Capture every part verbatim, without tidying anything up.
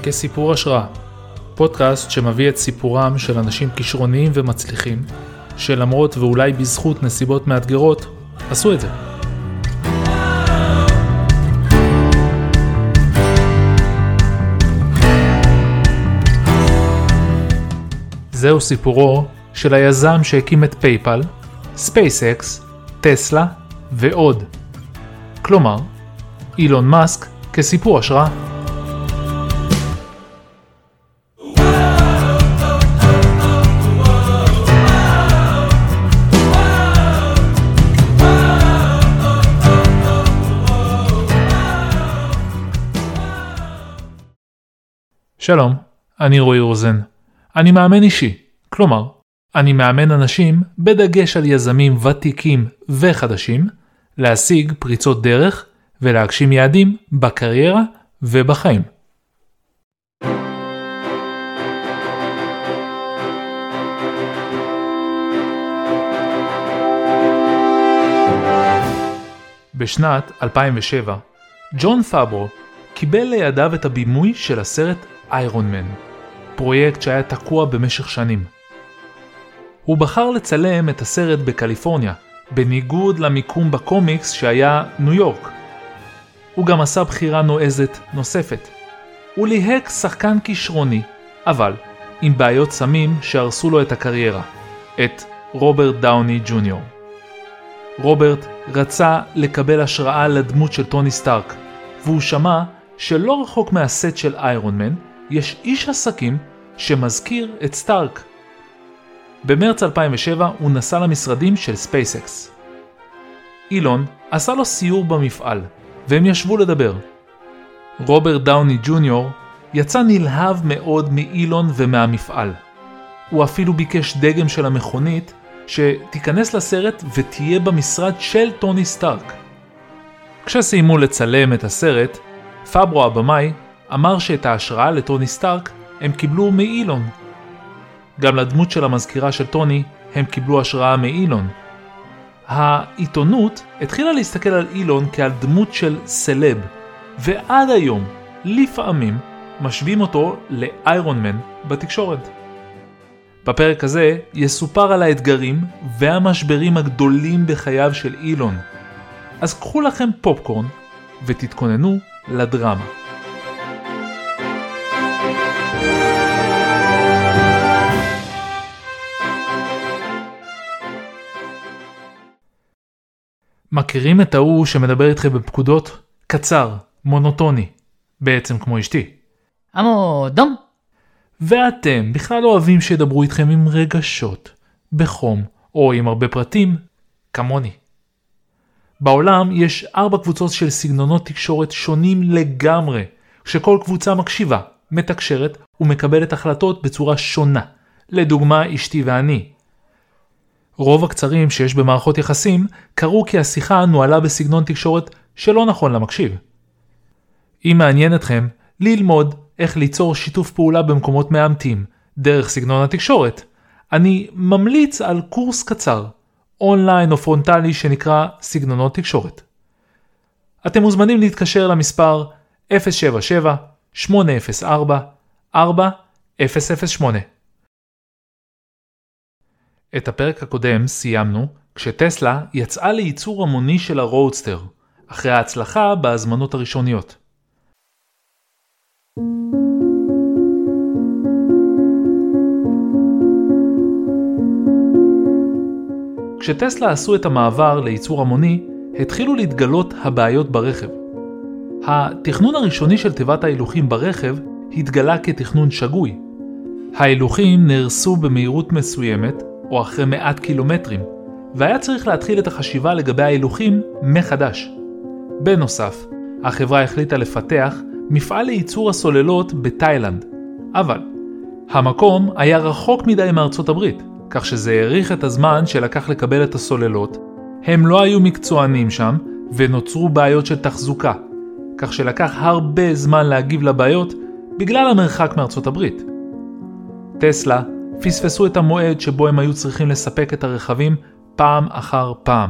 כסיפור השראה, פודקאסט שמביא את סיפורם של אנשים כישרוניים ומצליחים, שלמרות ואולי בזכות נסיבות מאתגרות, עשו את זה. זהו סיפורו של היזם שהקים את פייפל, ספייסאקס, טסלה ועוד. כלומר, אילון מאסק כסיפור השראה. שלום, אני רועי רוזן. אני מאמן אישי, כלומר, אני מאמן אנשים בדגש על יזמים ותיקים וחדשים, להשיג פריצות דרך ולהגשים יעדים בקריירה ובחיים. בשנת אלפיים ושבע, ג'ון פאברו קיבל לידיו את הבימוי של הסרט איירון מן, פרויקט שהיה תקוע במשך שנים. הוא בחר לצלם את הסרט בקליפורניה, בניגוד למיקום בקומיקס שהיה ניו יורק. הוא גם עשה בחירה נועזת נוספת. הוא ליהק שחקן כישרוני, אבל עם בעיות סמים שהרסו לו את הקריירה, את רוברט דאוני ג'וניור. רוברט רצה לקבל השראה לדמות של טוני סטארק, והוא שמע שלא רחוק מהסט של איירון מן, יש איש עסקים שמזכיר את סטארק. במרץ אלפיים ושבע הוא נסע למשרדים של ספייסאקס. אילון עשה לו סיור במפעל, והם ישבו לדבר. רוברט דאוני ג'וניור יצא נלהב מאוד מאילון ומהמפעל. הוא אפילו ביקש דגם של המכונית שתיכנס לסרט ותהיה במשרד של טוני סטארק. כשסיימו לצלם את הסרט, פאברו הבמאי אמר שאת ההשראה לטוני סטארק הם קיבלו מאילון. גם לדמות של המזכירה של טוני הם קיבלו השראה מאילון. העיתונות התחילה להסתכל על אילון כעל דמות של סלב, ועד היום, לפעמים, משווים אותו לאיירון מן בתקשורת. בפרק הזה יסופר על האתגרים והמשברים הגדולים בחייו של אילון. אז קחו לכם פופקורן ותתכוננו לדרמה. מכירים את ההוא שמדבר איתכם בפקודות? קצר, מונוטוני, בעצם כמו אשתי. אמו דום. ואתם בכלל לא אוהבים שידברו איתכם עם רגשות, בחום או עם הרבה פרטים, כמוני. בעולם יש ארבע קבוצות של סגנונות תקשורת שונים לגמרי, שכל קבוצה מקשיבה, מתקשרת ומקבלת החלטות בצורה שונה. לדוגמה, אשתי ואני. רוב הקצרים שיש במערכות יחסים קרו כי השיחה נוהלה בסגנון תקשורת שלא נכון למקשיב. אם מעניין אתכם ללמוד איך ליצור שיתוף פעולה במקומות מאמתים דרך סגנון התקשורת, אני ממליץ על קורס קצר, אונליין או פרונטלי שנקרא סגנונות תקשורת. אתם מוזמנים להתקשר למספר אפס שבע שבע שמונה אפס ארבע ארבע אפס אפס שמונה. את הפרק הקודם סיימנו כשטסלה יצאה לייצור המוני של הרודסטר, אחרי ההצלחה בהזמנות הראשוניות. כשטסלה עשו את המעבר לייצור המוני, התחילו להתגלות הבעיות ברכב. התכנון הראשוני של תיבת ההילוכים ברכב התגלה כתכנון שגוי. ההילוכים נהרסו במהירות מסוימת, או אחרי מעט קילומטרים, והיה צריך להתחיל את החשיבה לגבי ההילוכים מחדש. בנוסף, החברה החליטה לפתח מפעל לייצור הסוללות בתאילנד, אבל המקום היה רחוק מדי מארצות הברית, כך שזה העריך את הזמן שלקח לקבל את הסוללות, הם לא היו מקצוענים שם, ונוצרו בעיות של תחזוקה, כך שלקח הרבה זמן להגיב לבעיות בגלל המרחק מארצות הברית. טסלה פספסו את המועד שבו הם היו צריכים לספק את הרכבים פעם אחר פעם.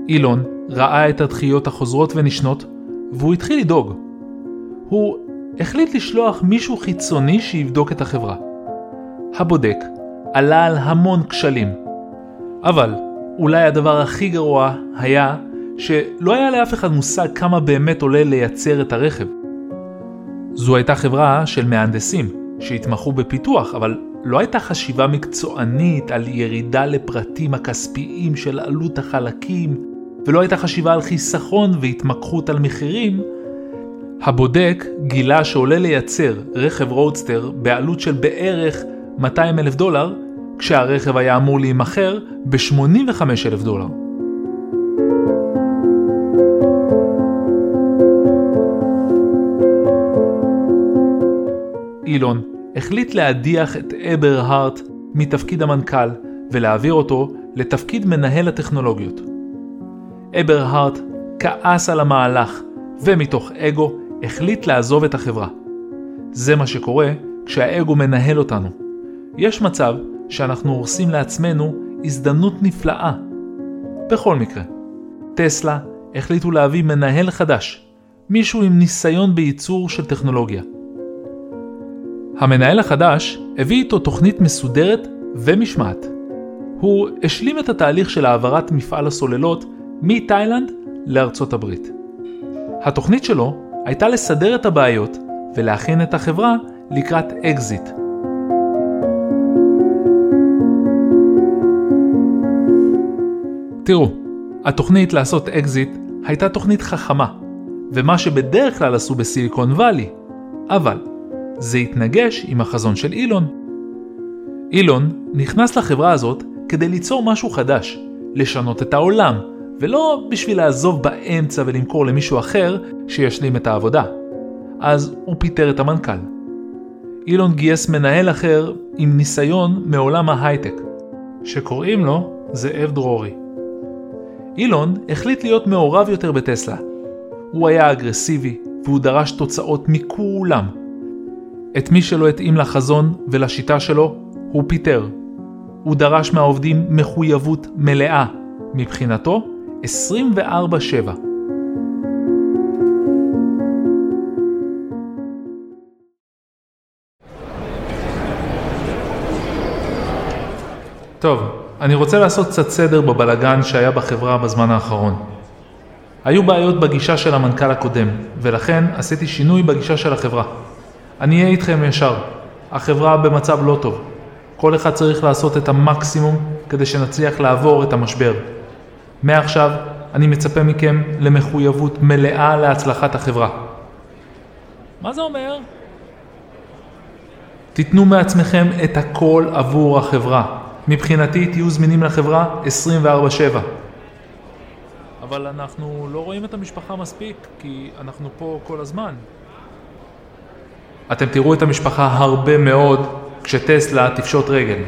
אילון ראה את הדחיות החוזרות ונשנות, והוא התחיל לדאוג. הוא החליט לשלוח מישהו חיצוני שיבדוק את החברה. הבודק עלה על המון כשלים, אבל אולי הדבר הכי גרוע היה שלא היה לאף אחד מושג כמה באמת עולה לייצר את הרכב. זו הייתה חברה של מהנדסים שהתמחו בפיתוח, אבל לא הייתה חשיבה מקצוענית על ירידה לפרטים הכספיים של עלות החלקים, ולא הייתה חשיבה על חיסכון והתמקחות על מחירים. הבודק גילה שעולה לייצר רכב רודסטר בעלות של בערך מאתיים אלף דולר, כשהרכב היה אמור להימכר ב-שמונים וחמישה אלף דולר. אילון החליט להדיח את אברהארט מתפקיד המנכ"ל ולהעביר אותו לתפקיד מנהל הטכנולוגיות. אברהארט כעס על המהלך ומתוך אגו החליט לעזוב את החברה. זה מה שקורה כשהאגו מנהל אותנו. יש מצב שאנחנו הורסים לעצמנו הזדמנות נפלאה. בכל מקרה, טסלה החליטו להביא מנהל חדש, מישהו עם ניסיון בייצור של טכנולוגיה. המנהל החדש הביא איתו תוכנית מסודרת ומשמעת. הוא השלים את התהליך של העברת מפעל הסוללות מתאילנד לארצות הברית. התוכנית שלו הייתה לסדר את הבעיות ולהכין את החברה לקראת אקזיט. תראו, התוכנית לעשות אקזיט הייתה תוכנית חכמה, ומה שבדרך כלל עשו בסיליקון ואלי, אבל זה התנגש עם החזון של אילון. אילון נכנס לחברה הזאת כדי ליצור משהו חדש, לשנות את העולם, ולא בשביל לעזוב באמצע ולמכור למישהו אחר שישלים את העבודה. אז הוא פיטר את המנכ"ל. אילון גייס מנהל אחר עם ניסיון מעולם ההייטק, שקוראים לו זאב דרורי. אילון החליט להיות מעורב יותר בטסלה. הוא היה אגרסיבי והוא דרש תוצאות מכולם. את מי שלא התאים לחזון ולשיטה שלו, הוא פיטר. הוא דרש מהעובדים מחויבות מלאה, מבחינתו עשרים וארבע שבע. טוב, אני רוצה לעשות קצת סדר בבלגן שהיה בחברה בזמן האחרון. היו בעיות בגישה של המנכ"ל הקודם, ולכן עשיתי שינוי בגישה של החברה. אני אהיה איתכם ישר. החברה במצב לא טוב. כל אחד צריך לעשות את המקסימום כדי שנצליח לעבור את המשבר. מעכשיו אני מצפה מכם למחויבות מלאה להצלחת החברה. מה זה אומר? תיתנו מעצמכם את הכל עבור החברה. מבחינתי תהיו זמינים לחברה עשרים וארבע שבע. אבל אנחנו לא רואים את המשפחה מספיק, כי אנחנו פה כל הזמן. אתם תראו את המשפחה הרבה מאוד כשטסלה תפשוט רגל.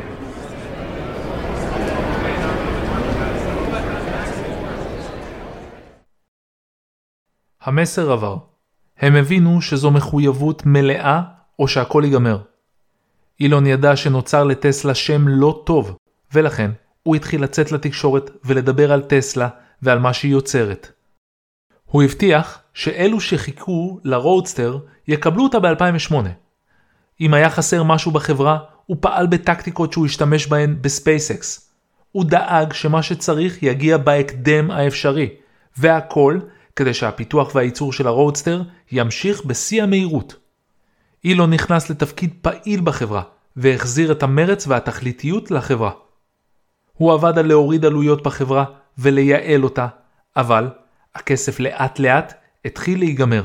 המסר עבר. הם הבינו שזו מחויבות מלאה או שהכל ייגמר. אילון ידע שנוצר לטסלה שם לא טוב, ולכן הוא התחיל לצאת לתקשורת ולדבר על טסלה ועל מה שהיא יוצרת. הוא הבטיח שאלו שחיכו לרודסטר יקבלו אותה ב-אלפיים ושמונה. אם היה חסר משהו בחברה, הוא פעל בטקטיקות שהוא השתמש בהן בספייסקס. הוא דאג שמה שצריך יגיע בהקדם האפשרי, והכל כדי שהפיתוח והייצור של הרודסטר ימשיך בשיא המהירות. אילון נכנס לתפקיד פעיל בחברה, והחזיר את המרץ והתכליתיות לחברה. הוא עבד על להוריד עלויות בחברה ולייעל אותה, אבל הכסף לאט לאט התחיל להיגמר.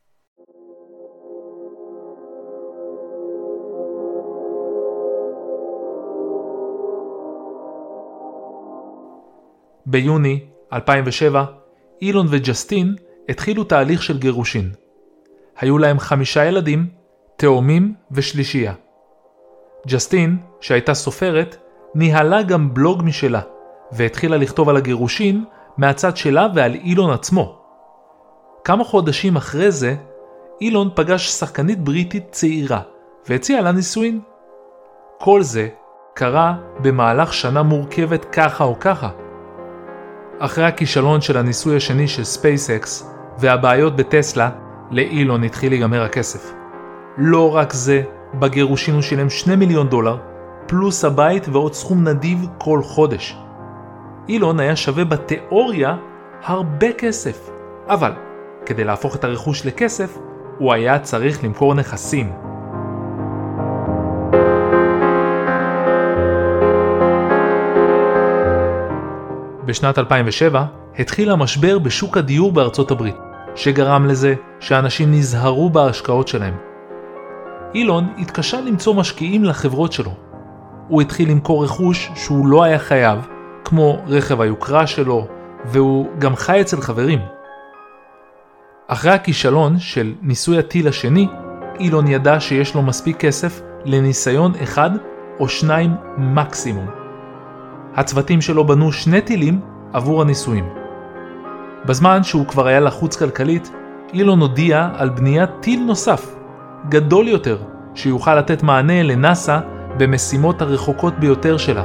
ביוני אלפיים ושבע, אילון וג'סטין התחילו תהליך של גירושין. היו להם חמישה ילדים, תאומים ושלישייה. ג'סטין, שהייתה סופרת, ניהלה גם בלוג משלה, והתחילה לכתוב על הגירושין מהצד שלה ועל אילון עצמו. כמה חודשים אחרי זה, אילון פגש שחקנית בריטית צעירה, והציע לה נישואין. כל זה קרה במהלך שנה מורכבת ככה או ככה. אחרי הכישלון של הניסוי השני של SpaceX והבעיות בטסלה, לאילון התחיל להיגמר הכסף. לא רק זה, בגירושין הוא שילם שני מיליון דולר, פלוס הבית ועוד סכום נדיב כל חודש. אילון היה שווה בתיאוריה הרבה כסף, אבל כדי להפוך את הרכוש לכסף, הוא היה צריך למכור נכסים. בשנת אלפיים ושבע התחיל המשבר בשוק הדיור בארצות הברית, שגרם לזה שאנשים נזהרו בהשקעות שלהם. אילון התקשה למצוא משקיעים לחברות שלו. הוא התחיל למכור רכוש שהוא לא היה חייב, כמו רכב היוקרה שלו, והוא גם חי אצל חברים. אחרי הכישלון של ניסוי הטיל השני, אילון ידע שיש לו מספיק כסף לניסיון אחד או שניים מקסימום. הצוותים שלו בנו שני טילים עבור הניסויים. בזמן שהוא כבר היה לחוץ כלכלית, אילון הודיע על בניית טיל נוסף, גדול יותר, שיוכל לתת מענה לנאסא במשימות הרחוקות ביותר שלה.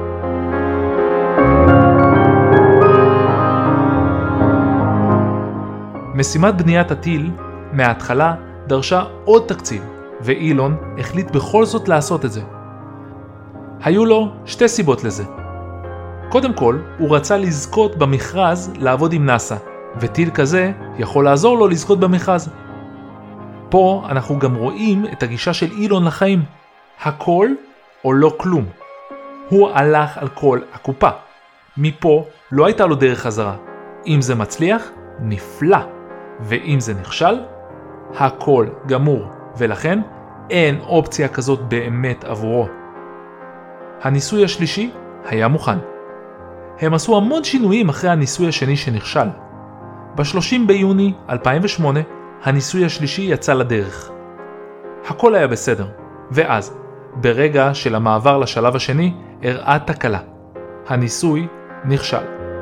משימת בניית הטיל מההתחלה דרשה עוד תקציב, ואילון החליט בכל זאת לעשות את זה. היו לו שתי סיבות לזה. קודם כל, הוא רצה לזכות במכרז לעבוד עם נאסא, וטיל כזה יכול לעזור לו לזכות במכרז. פה אנחנו גם רואים את הגישה של אילון לחיים. הכל או לא כלום. הוא הלך על כל הקופה. מפה לא הייתה לו דרך חזרה. אם זה מצליח, נפלא. ואם זה נכשל, הכל גמור. ולכן אין אופציה כזאת באמת עבורו. הניסוי השלישי היה מוכן. הם עשו המון שינויים אחרי הניסוי השני שנכשל. ב-שלושים ביוני אלפיים ושמונה הניסוי השלישי יצא לדרך. הכל היה בסדר, ואז, ברגע של המעבר לשלב השני, הראה תקלה. הניסוי נכשל.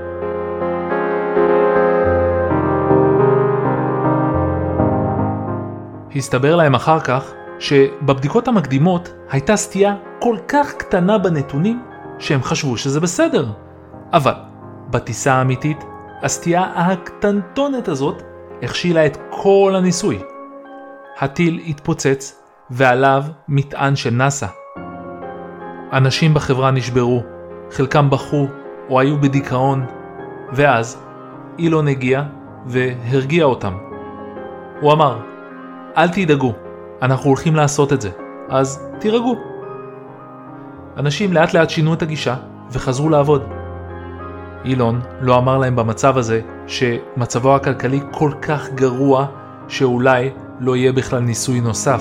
הסתבר להם אחר כך שבבדיקות המקדימות הייתה סטייה כל כך קטנה בנתונים שהם חשבו שזה בסדר. אבל בטיסה האמיתית, הסטייה הקטנטונת הזאת הכשילה את כל הניסוי. הטיל התפוצץ ועליו מטען של נאסא. אנשים בחברה נשברו, חלקם בכו או היו בדיכאון, ואז אילון הגיע והרגיע אותם. הוא אמר, אל תדאגו, אנחנו הולכים לעשות את זה, אז תירגעו. אנשים לאט לאט שינו את הגישה וחזרו לעבוד. אילון לא אמר להם במצב הזה שמצבו הכלכלי כל כך גרוע שאולי לא יהיה בכלל ניסוי נוסף.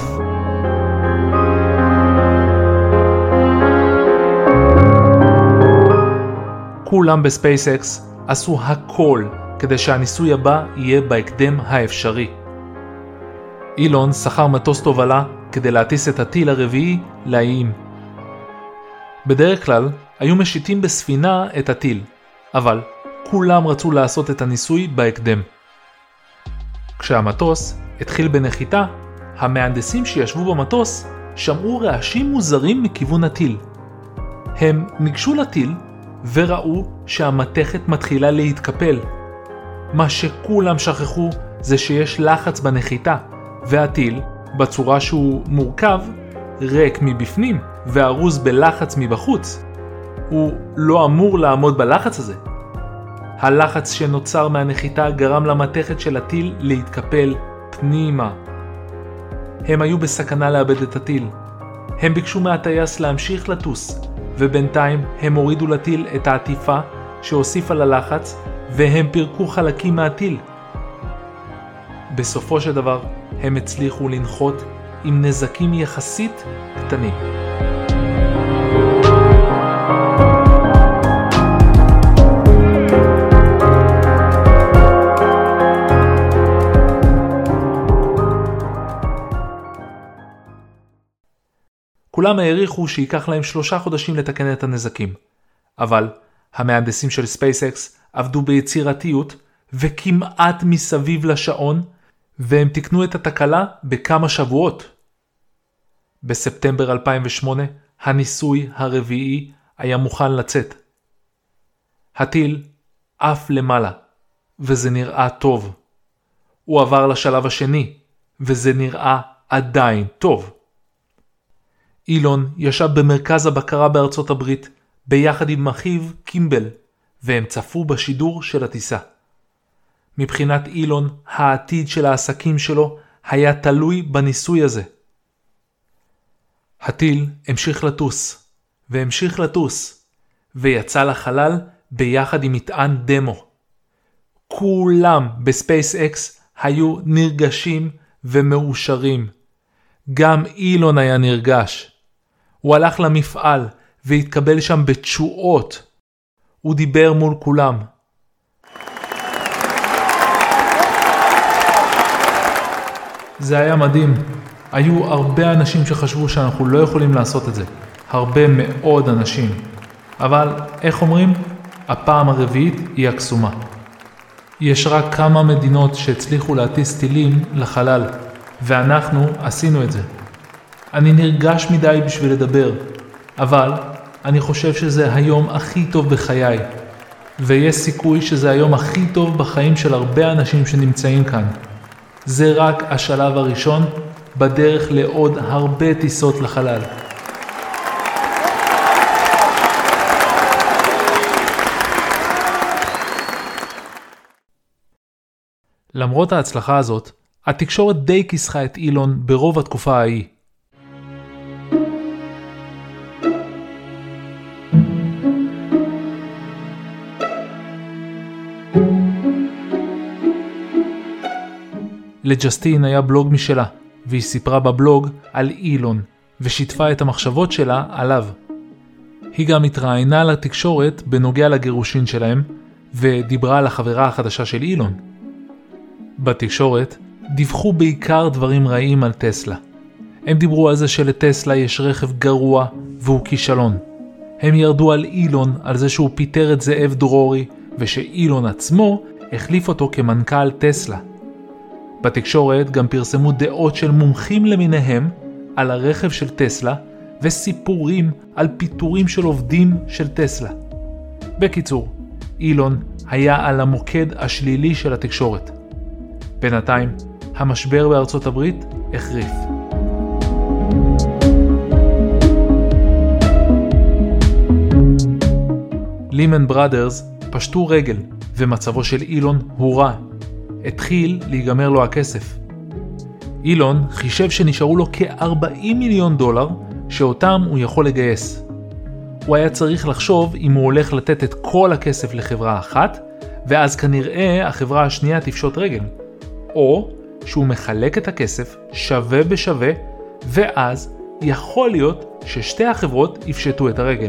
כולם בספייסקס עשו הכל כדי שהניסוי הבא יהיה בהקדם האפשרי. אילון שכר מטוס תובלה כדי להטיס את הטיל הרביעי לאיים. בדרך כלל היו משיתים בספינה את הטיל, אבל כולם רצו לעשות את הניסוי בהקדם. כשהמטוס התחיל בנחיתה, המהנדסים שישבו במטוס שמעו רעשים מוזרים מכיוון הטיל. הם ניגשו לטיל וראו שהמתכת מתחילה להתקפל. מה שכולם שכחו זה שיש לחץ בנחיתה, והטיל, בצורה שהוא מורכב, ריק מבפנים וארוז בלחץ מבחוץ. הוא לא אמור לעמוד בלחץ הזה. הלחץ שנוצר מהנחיתה גרם למתכת של הטיל להתקפל פנימה. הם היו בסכנה לאבד את הטיל. הם ביקשו מהטייס להמשיך לטוס, ובינתיים הם הורידו לטיל את העטיפה שהוסיפה ללחץ, והם פירקו חלקים מהטיל. בסופו של דבר הם הצליחו לנחות עם נזקים יחסית קטנים. כולם העריכו שיקח להם שלושה חודשים לתקן את הנזקים. אבל המהנדסים של ספייסקס עבדו ביצירתיות וכמעט מסביב לשעון, והם תקנו את התקלה בכמה שבועות. בספטמבר אלפיים ושמונה הניסוי הרביעי היה מוכן לצאת. הטיל עף למעלה, וזה נראה טוב. הוא עבר לשלב השני, וזה נראה עדיין טוב. אילון ישב במרכז הבקרה בארצות הברית, ביחד עם אחיו קימבל, והם צפו בשידור של הטיסה. מבחינת אילון, העתיד של העסקים שלו היה תלוי בניסוי הזה. הטיל המשיך לטוס, והמשיך לטוס, ויצא לחלל ביחד עם מטען דמו. כולם בספייס-אקס היו נרגשים ומאושרים. גם אילון היה נרגש. הוא הלך למפעל והתקבל שם בתשואות. הוא דיבר מול כולם. זה היה מדהים. היו הרבה אנשים שחשבו שאנחנו לא יכולים לעשות את זה. הרבה מאוד אנשים. אבל, איך אומרים? הפעם הרביעית היא הקסומה. יש רק כמה מדינות שהצליחו להטיס טילים לחלל, ואנחנו עשינו את זה. אני נרגש מדי בשביל לדבר, אבל אני חושב שזה היום הכי טוב בחיי, ויש סיכוי שזה היום הכי טוב בחיים של הרבה אנשים שנמצאים כאן. זה רק השלב הראשון בדרך לעוד הרבה טיסות לחלל. למרות ההצלחה הזאת, התקשורת די כיסחה את אילון ברוב התקופה ההיא. לג'סטין היה בלוג משלה, והיא סיפרה בבלוג על אילון, ושיתפה את המחשבות שלה עליו. היא גם התראיינה לתקשורת בנוגע לגירושין שלהם, ודיברה על החברה החדשה של אילון. בתקשורת דיווחו בעיקר דברים רעים על טסלה. הם דיברו על זה שלטסלה יש רכב גרוע והוא כישלון. הם ירדו על אילון על זה שהוא פיטר את זאב דרורי, ושאילון עצמו החליף אותו כמנכ"ל טסלה. בתקשורת גם פרסמו דעות של מומחים למיניהם על הרכב של טסלה, וסיפורים על פיטורים של עובדים של טסלה. בקיצור, אילון היה על המוקד השלילי של התקשורת. בינתיים, המשבר בארצות הברית החריף. לימן בראדרס פשטו רגל, ומצבו של אילון הורע. התחיל להיגמר לו הכסף. אילון חישב שנשארו לו כ-ארבעים מיליון דולר, שאותם הוא יכול לגייס. הוא היה צריך לחשוב אם הוא הולך לתת את כל הכסף לחברה אחת, ואז כנראה החברה השנייה תפשוט רגל. או שהוא מחלק את הכסף שווה בשווה, ואז יכול להיות ששתי החברות יפשטו את הרגל.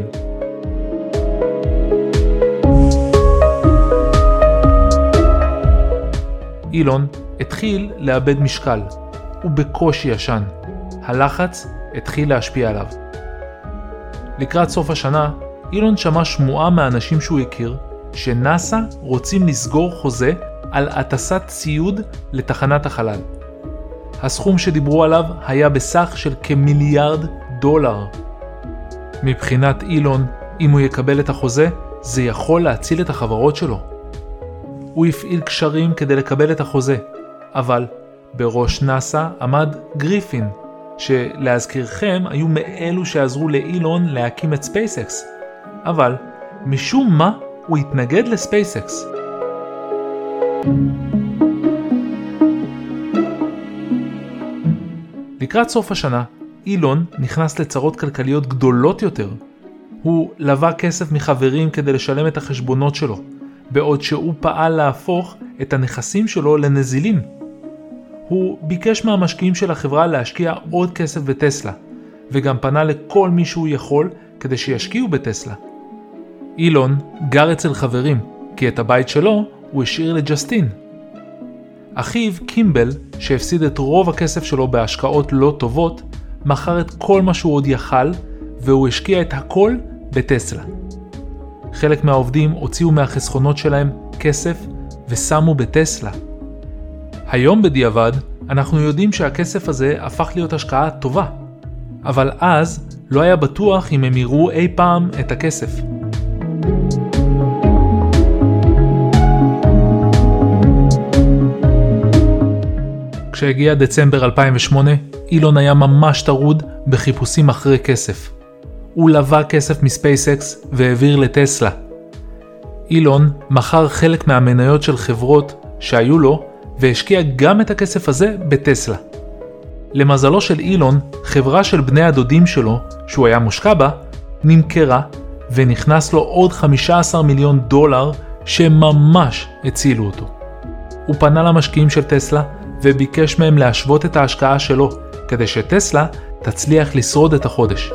אילון התחיל לאבד משקל, הוא בקושי ישן. הלחץ התחיל להשפיע עליו. לקראת סוף השנה, אילון שמע שמועה מהאנשים שהוא הכיר, שנאסא רוצים לסגור חוזה על הטסת ציוד לתחנת החלל. הסכום שדיברו עליו היה בסך של כמיליארד דולר. מבחינת אילון, אם הוא יקבל את החוזה, זה יכול להציל את החברות שלו. הוא הפעיל קשרים כדי לקבל את החוזה, אבל בראש נאסא עמד גריפין, שלהזכירכם היו מאלו שעזרו לאילון להקים את ספייסקס. אבל משום מה הוא התנגד לספייסקס. לקראת סוף השנה, אילון נכנס לצרות כלכליות גדולות יותר. הוא לווה כסף מחברים כדי לשלם את החשבונות שלו, בעוד שהוא פעל להפוך את הנכסים שלו לנזילים. הוא ביקש מהמשקיעים של החברה להשקיע עוד כסף בטסלה, וגם פנה לכל מי שהוא יכול כדי שישקיעו בטסלה. אילון גר אצל חברים, כי את הבית שלו הוא השאיר לג'סטין. אחיו קימבל, שהפסיד את רוב הכסף שלו בהשקעות לא טובות, מכר את כל מה שהוא עוד יכל, והוא השקיע את הכל בטסלה. חלק מהעובדים הוציאו מהחסכונות שלהם כסף ושמו בטסלה. היום בדיעבד אנחנו יודעים שהכסף הזה הפך להיות השקעה טובה, אבל אז לא היה בטוח אם הם יראו אי פעם את הכסף. כשהגיע דצמבר אלפיים ושמונה, אילון היה ממש טרוד בחיפושים אחרי כסף. הוא לווה כסף מספייסקס והעביר לטסלה. אילון מכר חלק מהמניות של חברות שהיו לו, והשקיע גם את הכסף הזה בטסלה. למזלו של אילון, חברה של בני הדודים שלו, שהוא היה מושקע בה, נמכרה, ונכנס לו עוד חמישה עשר מיליון דולר שממש הצילו אותו. הוא פנה למשקיעים של טסלה, וביקש מהם להשוות את ההשקעה שלו, כדי שטסלה תצליח לשרוד את החודש.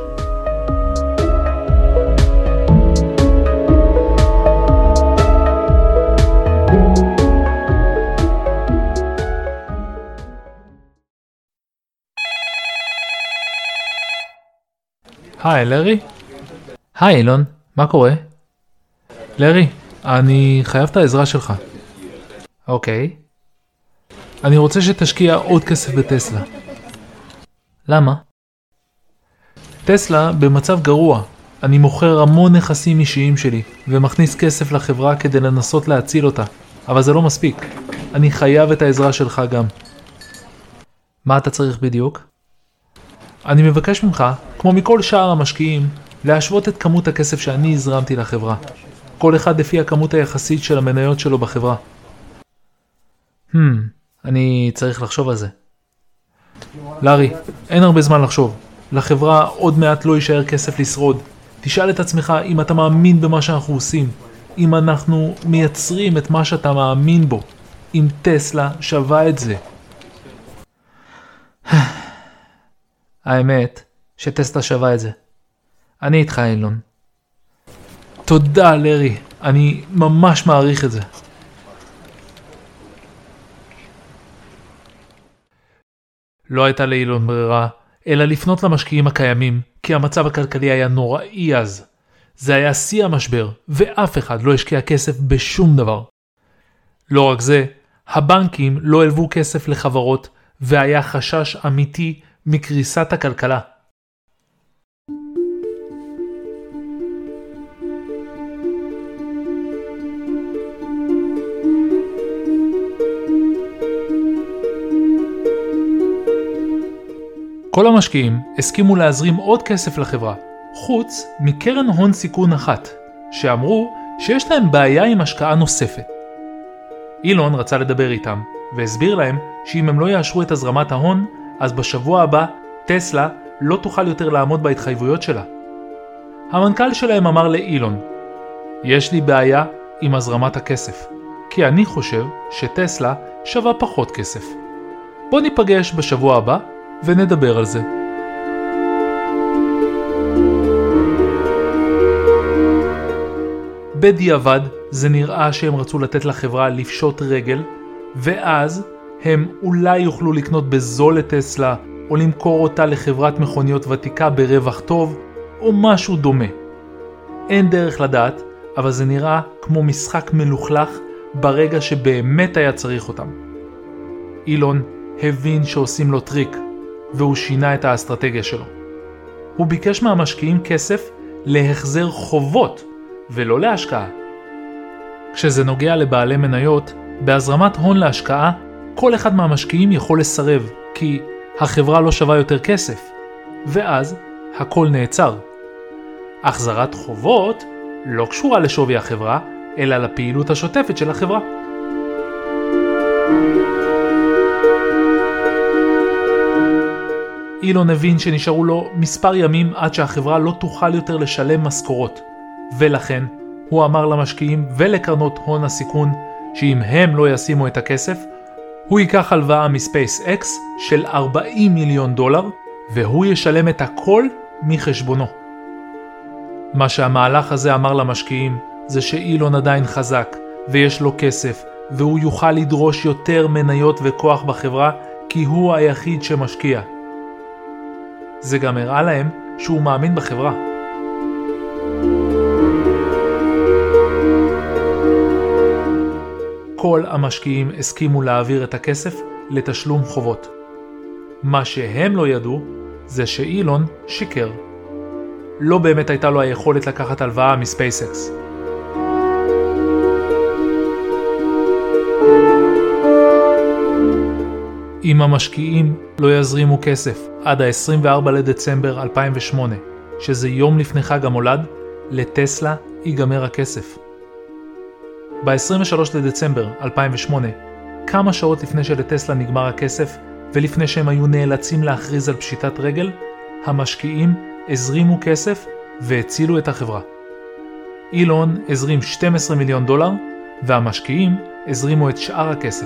היי, לארי? היי, אילון, מה קורה? לארי, אני חייב את העזרה שלך. אוקיי. אני רוצה שתשקיע עוד כסף בטסלה. למה? טסלה במצב גרוע. אני מוכר המון נכסים אישיים שלי, ומכניס כסף לחברה כדי לנסות להציל אותה. אבל זה לא מספיק. אני חייב את העזרה שלך גם. מה אתה צריך בדיוק? אני מבקש ממך, כמו מכל שאר המשקיעים, להשוות את כמות הכסף שאני הזרמתי לחברה. כל אחד לפי הכמות היחסית של המניות שלו בחברה. Hmm, אני צריך לחשוב על זה. לארי, אין הרבה זמן לחשוב. לחברה עוד מעט לא יישאר כסף לשרוד. תשאל את עצמך אם אתה מאמין במה שאנחנו עושים. אם אנחנו מייצרים את מה שאתה מאמין בו. אם טסלה שווה את זה. האמת שטסלה שווה את זה. אני איתך, אילון. תודה, לארי. אני ממש מעריך את זה. לא הייתה לאילון ברירה, אלא לפנות למשקיעים הקיימים, כי המצב הכלכלי היה נוראי אז. זה היה שיא המשבר, ואף אחד לא השקיע כסף בשום דבר. לא רק זה, הבנקים לא הלוו כסף לחברות, והיה חשש אמיתי מקריסת הכלכלה. כל המשקיעים הסכימו להזרים עוד כסף לחברה, חוץ מקרן הון סיכון אחת, שאמרו שיש להם בעיה עם השקעה נוספת. אילון רצה לדבר איתם, והסביר להם שאם הם לא יאשרו את הזרמת ההון, אז בשבוע הבא טסלה לא תוכל יותר לעמוד בהתחייבויות שלה. המנכ"ל שלהם אמר לאילון, יש לי בעיה עם הזרמת הכסף, כי אני חושב שטסלה שווה פחות כסף. בוא ניפגש בשבוע הבא ונדבר על זה. בדיעבד זה נראה שהם רצו לתת לחברה לפשוט רגל, ואז הם אולי יוכלו לקנות בזול לטסלה, או למכור אותה לחברת מכוניות ותיקה ברווח טוב, או משהו דומה. אין דרך לדעת, אבל זה נראה כמו משחק מלוכלך ברגע שבאמת היה צריך אותם. אילון הבין שעושים לו טריק, והוא שינה את האסטרטגיה שלו. הוא ביקש מהמשקיעים כסף להחזר חובות, ולא להשקעה. כשזה נוגע לבעלי מניות, בהזרמת הון להשקעה, כל אחד מהמשקיעים יכול לסרב, כי החברה לא שווה יותר כסף, ואז הכל נעצר. החזרת חובות לא קשורה לשווי החברה, אלא לפעילות השוטפת של החברה. אילון הבין שנשארו לו מספר ימים עד שהחברה לא תוכל יותר לשלם משכורות, ולכן הוא אמר למשקיעים ולקרנות הון הסיכון שאם הם לא ישימו את הכסף, הוא ייקח הלוואה מספייס-אקס של ארבעים מיליון דולר, והוא ישלם את הכל מחשבונו. מה שהמהלך הזה אמר למשקיעים זה שאילון עדיין חזק ויש לו כסף, והוא יוכל לדרוש יותר מניות וכוח בחברה כי הוא היחיד שמשקיע. זה גם הראה להם שהוא מאמין בחברה. כל המשקיעים הסכימו להעביר את הכסף לתשלום חובות. מה שהם לא ידעו זה שאילון שיקר. לא באמת הייתה לו היכולת לקחת הלוואה מספייסקס. אם המשקיעים לא יזרימו כסף עד ה-עשרים וארבעה לדצמבר אלפיים ושמונה, שזה יום לפני חג המולד, לטסלה ייגמר הכסף. ב-עשרים ושלושה לדצמבר אלפיים ושמונה, כמה שעות לפני שלטסלה נגמר הכסף, ולפני שהם היו נאלצים להכריז על פשיטת רגל, המשקיעים הזרימו כסף והצילו את החברה. אילון הזרים שנים עשר מיליון דולר, והמשקיעים הזרימו את שאר הכסף.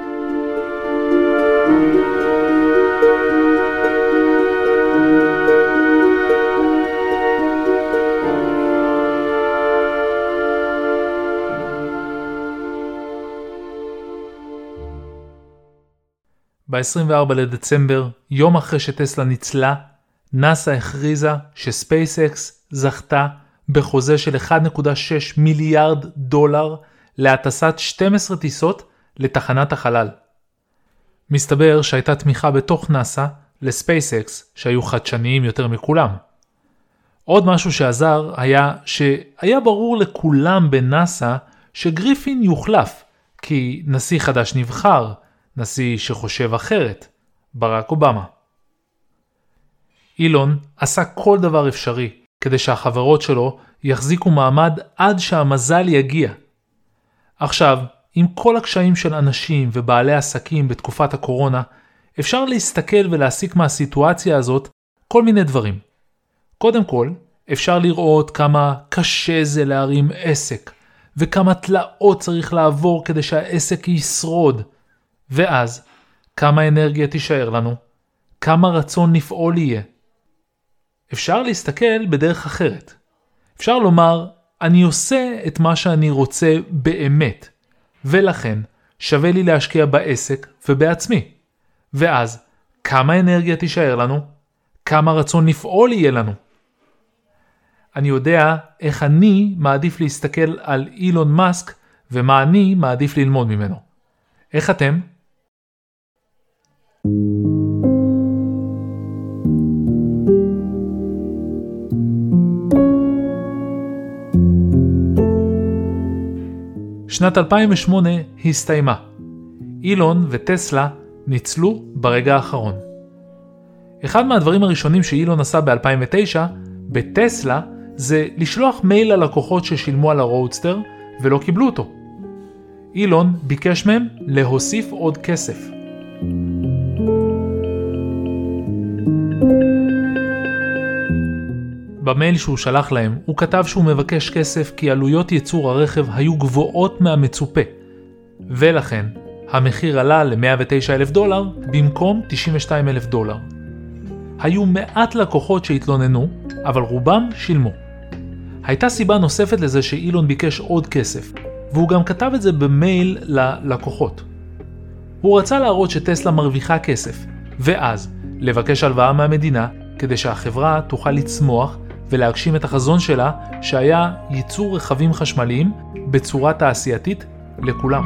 ב-עשרים וארבעה לדצמבר, יום אחרי שטסלה ניצלה, נאסא הכריזה שספייסקס זכתה בחוזה של אחד נקודה שש מיליארד דולר להטסת שתים עשרה טיסות לתחנת החלל. מסתבר שהייתה תמיכה בתוך נאסא לספייסקס שהיו חדשניים יותר מכולם. עוד משהו שעזר היה שהיה ברור לכולם בנאסא שגריפין יוחלף, כי נשיא חדש נבחר, נשיא שחושב אחרת, ברק אובמה. אילון עשה כל דבר אפשרי כדי שהחברות שלו יחזיקו מעמד עד שהמזל יגיע. עכשיו, עם כל הקשיים של אנשים ובעלי עסקים בתקופת הקורונה, אפשר להסתכל ולהסיק מהסיטואציה הזאת כל מיני דברים. קודם כל, אפשר לראות כמה קשה זה להרים עסק, וכמה תלאות צריך לעבור כדי שהעסק ישרוד. ואז, כמה אנרגיה תישאר לנו, כמה רצון לפעול יהיה. אפשר להסתכל בדרך אחרת. אפשר לומר, אני עושה את מה שאני רוצה באמת, ולכן שווה לי להשקיע בעסק ובעצמי. ואז, כמה אנרגיה תישאר לנו, כמה רצון לפעול יהיה לנו. אני יודע איך אני מעדיף להסתכל על אילון מאסק, ומה אני מעדיף ללמוד ממנו. איך אתם? שנת אלפיים ושמונה הסתיימה. אילון וטסלה ניצלו ברגע האחרון. אחד מהדברים הראשונים שאילון עשה ב-אלפיים ותשע בטסלה זה לשלוח מייל ללקוחות ששילמו על הרודסטר ולא קיבלו אותו. אילון ביקש מהם להוסיף עוד כסף. במייל שהוא שלח להם, הוא כתב שהוא מבקש כסף כי עלויות ייצור הרכב היו גבוהות מהמצופה, ולכן המחיר עלה ל-מאה ותשעה אלף דולר במקום תשעים ושניים אלף דולר. היו מעט לקוחות שהתלוננו, אבל רובם שילמו. הייתה סיבה נוספת לזה שאילון ביקש עוד כסף, והוא גם כתב את זה במייל ללקוחות. הוא רצה להראות שטסלה מרוויחה כסף, ואז לבקש הלוואה מהמדינה כדי שהחברה תוכל לצמוח ולהגשים את החזון שלה שהיה ייצור רכבים חשמליים בצורה תעשייתית לכולם.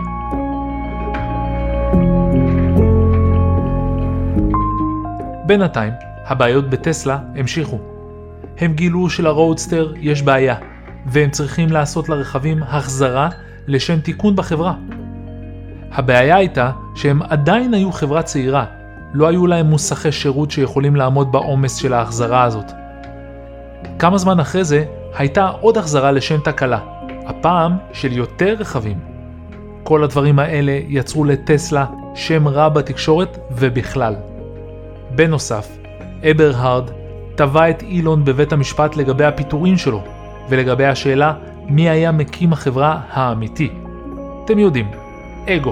בינתיים, הבעיות בטסלה המשיכו. הם גילו שלרודסטר יש בעיה, והם צריכים לעשות לרכבים החזרה לשם תיקון בחברה. הבעיה הייתה שהם עדיין היו חברה צעירה, לא היו להם מוסכי שירות שיכולים לעמוד בעומס של ההחזרה הזאת. כמה זמן אחרי זה הייתה עוד החזרה לשם תקלה, הפעם של יותר רכבים. כל הדברים האלה יצרו לטסלה שם רע בתקשורת ובכלל. בנוסף, אברהרד תבע את אילון בבית המשפט לגבי הפיטורים שלו, ולגבי השאלה מי היה מקים החברה האמיתי. אתם יודעים, אגו.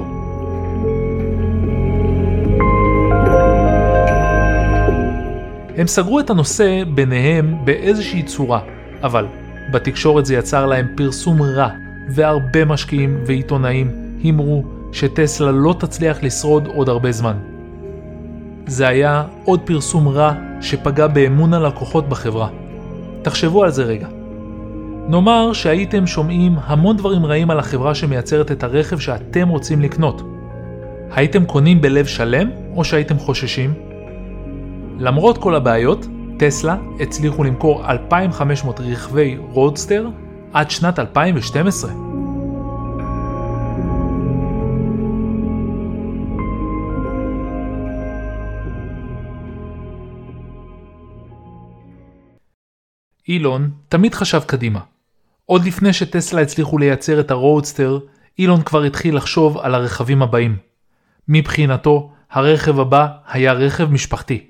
הם סגרו את הנושא ביניהם באיזושהי צורה, אבל בתקשורת זה יצר להם פרסום רע, והרבה משקיעים ועיתונאים אמרו שטסלה לא תצליח לשרוד עוד הרבה זמן. זה היה עוד פרסום רע שפגע באמון הלקוחות בחברה. תחשבו על זה רגע. נאמר שהייתם שומעים המון דברים רעים על החברה שמייצרת את הרכב שאתם רוצים לקנות. הייתם קונים בלב שלם או שהייתם חוששים? למרות כל הבעיות, טסלה הצליחו למכור אלפיים וחמש מאות רכבי רודסטר עד שנת אלפיים ושתים עשרה. אילון תמיד חשב קדימה. עוד לפני שטסלה הצליחו לייצר את הרודסטר, אילון כבר התחיל לחשוב על הרכבים הבאים. מבחינתו, הרכב הבא היה רכב משפחתי.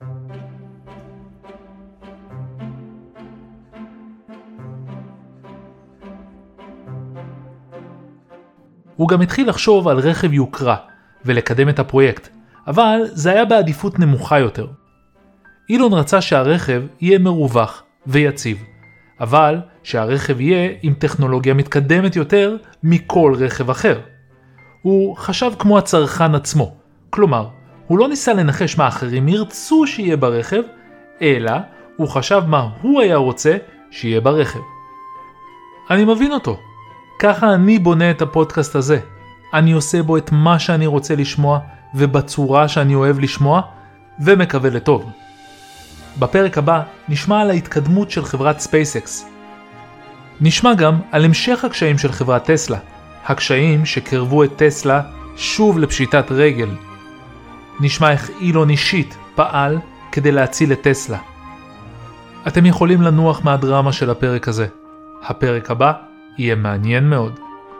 הוא גם התחיל לחשוב על רכב יוקרה ולקדם את הפרויקט, אבל זה היה בעדיפות נמוכה יותר. אילון רצה שהרכב יהיה מרווח ויציב, אבל שהרכב יהיה עם טכנולוגיה מתקדמת יותר מכל רכב אחר. הוא חשב כמו הצרכן עצמו, כלומר, הוא לא ניסה לנחש מה אחרים ירצו שיהיה ברכב, אלא הוא חשב מה הוא היה רוצה שיהיה ברכב. אני מבין אותו. ככה אני בונה את הפודקאסט הזה. אני עושה בו את מה שאני רוצה לשמוע ובצורה שאני אוהב לשמוע ומקווה לטוב. בפרק הבא נשמע על ההתקדמות של חברת ספייסקס. נשמע גם על המשך הקשיים של חברת טסלה, הקשיים שקרבו את טסלה שוב לפשיטת רגל. נשמע איך אילון אישית פעל כדי להציל את טסלה. אתם יכולים לנוח מהדרמה של הפרק הזה. הפרק הבא יהיה מעניין מאוד.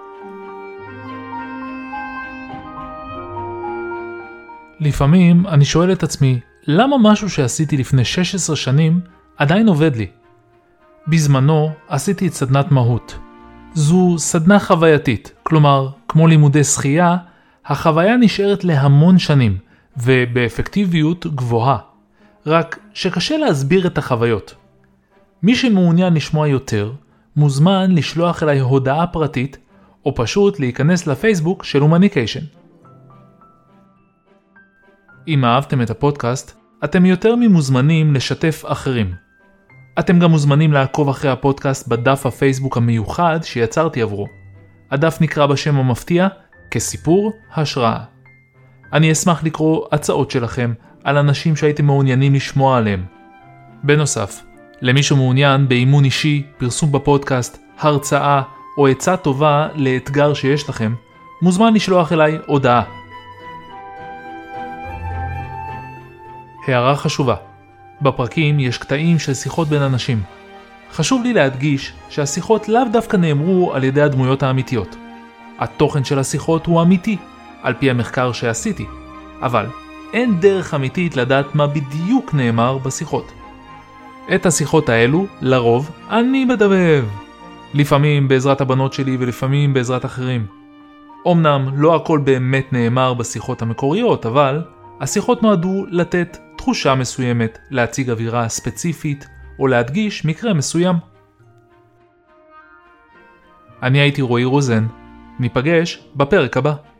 לפעמים אני שואל את עצמי, למה משהו שעשיתי לפני שש עשרה שנים עדיין עובד לי? בזמנו עשיתי את סדנת מהות. זו סדנה חווייתית, כלומר, כמו לימודי שחייה, החוויה נשארת להמון שנים, ובאפקטיביות גבוהה. רק שקשה להסביר את החוויות. מי שמעוניין לשמוע יותר, מוזמן לשלוח אליי הודעה פרטית, או פשוט להיכנס לפייסבוק של הומניקיישן. אם אהבתם את הפודקאסט, אתם יותר ממוזמנים לשתף אחרים. אתם גם מוזמנים לעקוב אחרי הפודקאסט בדף הפייסבוק המיוחד שיצרתי עבורו. הדף נקרא בשם המפתיע כסיפור השראה. אני אשמח לקרוא הצעות שלכם על אנשים שהייתם מעוניינים לשמוע עליהם. בנוסף, למי שמעוניין באימון אישי, פרסום בפודקאסט, הרצאה או עצה טובה לאתגר שיש לכם, מוזמן לשלוח אליי הודעה. הערה חשובה. בפרקים יש קטעים של שיחות בין אנשים. חשוב לי להדגיש שהשיחות לאו דווקא נאמרו על ידי הדמויות האמיתיות. התוכן של השיחות הוא אמיתי, על פי המחקר שעשיתי, אבל אין דרך אמיתית לדעת מה בדיוק נאמר בשיחות. את השיחות האלו, לרוב, אני מדבב. לפעמים בעזרת הבנות שלי ולפעמים בעזרת אחרים. אמנם לא הכל באמת נאמר בשיחות המקוריות, אבל השיחות נועדו לתת תחושה מסוימת, להציג אווירה ספציפית או להדגיש מקרה מסוים. אני הייתי רועי רוזן, ניפגש בפרק הבא.